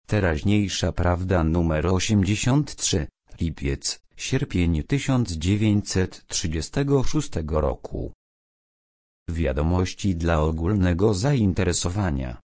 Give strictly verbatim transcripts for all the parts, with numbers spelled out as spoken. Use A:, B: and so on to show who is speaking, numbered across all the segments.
A: Teraźniejsza prawda numer osiemdziesiąt trzy, lipiec, sierpień tysiąc dziewięćset trzydziestego szóstego roku. Wiadomości dla ogólnego zainteresowania.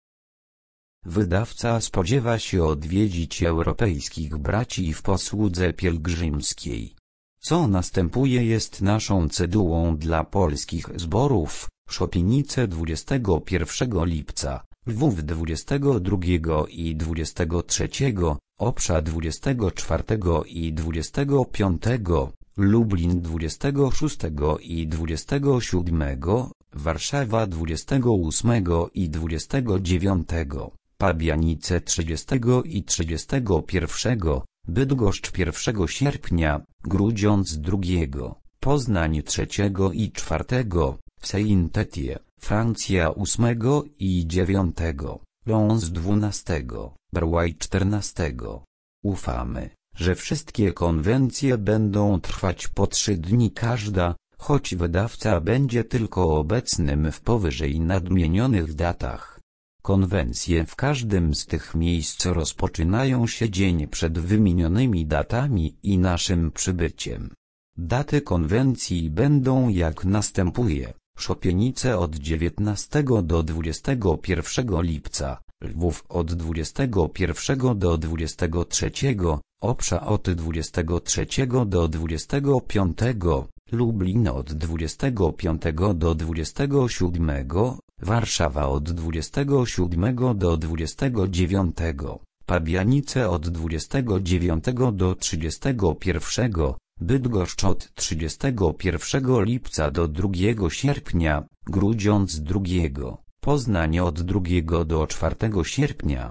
A: Wydawca spodziewa się odwiedzić europejskich braci w posłudze pielgrzymskiej. Co następuje jest naszą cedułą dla polskich zborów. Szopienice dwudziestego pierwszego lipca, Lwów dwudziestego drugiego i dwudziestego trzeciego, Oprza dwudziestego czwartego i dwudziestego piątego, Lublin dwudziestego szóstego i dwudziestego siódmego, Warszawa dwudziestego ósmego i dwudziestego dziewiątego, Pabianice trzydziestego i trzydziestego pierwszego, Bydgoszcz pierwszego sierpnia, Grudziądz drugiego, Poznań trzeciego i czwartego, Saint-Étienne, Francja ósmego i dziewiątego, Lens dwunastego, Barłaj czternastego. Ufamy, że wszystkie konwencje będą trwać po trzy dni każda, choć wydawca będzie tylko obecnym w powyżej nadmienionych datach. Konwencje w każdym z tych miejsc rozpoczynają się dzień przed wymienionymi datami i naszym przybyciem. Daty konwencji będą jak następuje: Szopienice od dziewiętnastego do dwudziestego pierwszego lipca, Lwów od dwudziestego pierwszego do dwudziestego trzeciego, Oprza od dwudziestego trzeciego do dwudziestego piątego, Lublin od dwudziestego piątego do dwudziestego siódmego, Warszawa od dwudziestego siódmego do dwudziestego dziewiątego, Pabianice od dwudziestego dziewiątego do trzydziestego pierwszego, Bydgoszcz od trzydziestego pierwszego lipca do drugiego sierpnia, Grudziądz drugiego, Poznań od drugiego do czwartego sierpnia.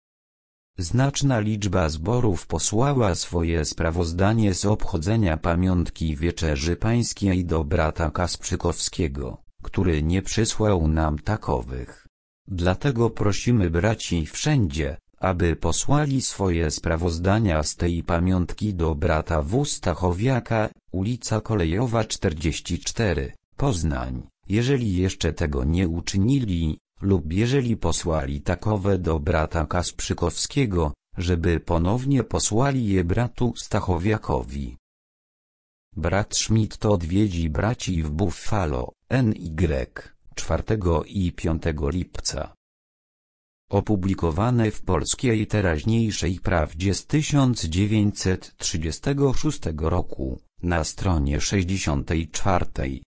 A: Znaczna liczba zborów posłała swoje sprawozdanie z obchodzenia pamiątki Wieczerzy Pańskiej do brata Kasprzykowskiego, który nie przysłał nam takowych. Dlatego prosimy braci wszędzie, aby posłali swoje sprawozdania z tej pamiątki do brata W. Stachowiaka, ulica Kolejowa czterdzieści cztery, Poznań, jeżeli jeszcze tego nie uczynili, lub jeżeli posłali takowe do brata Kasprzykowskiego, żeby ponownie posłali je bratu Stachowiakowi. Brat Schmidt odwiedzi braci w Buffalo, N Y, czwartego i piątego lipca. Opublikowane w Polskiej Teraźniejszej Prawdzie z tysiąc dziewięćset trzydziestego szóstego roku, na stronie sześćdziesiątej czwartej.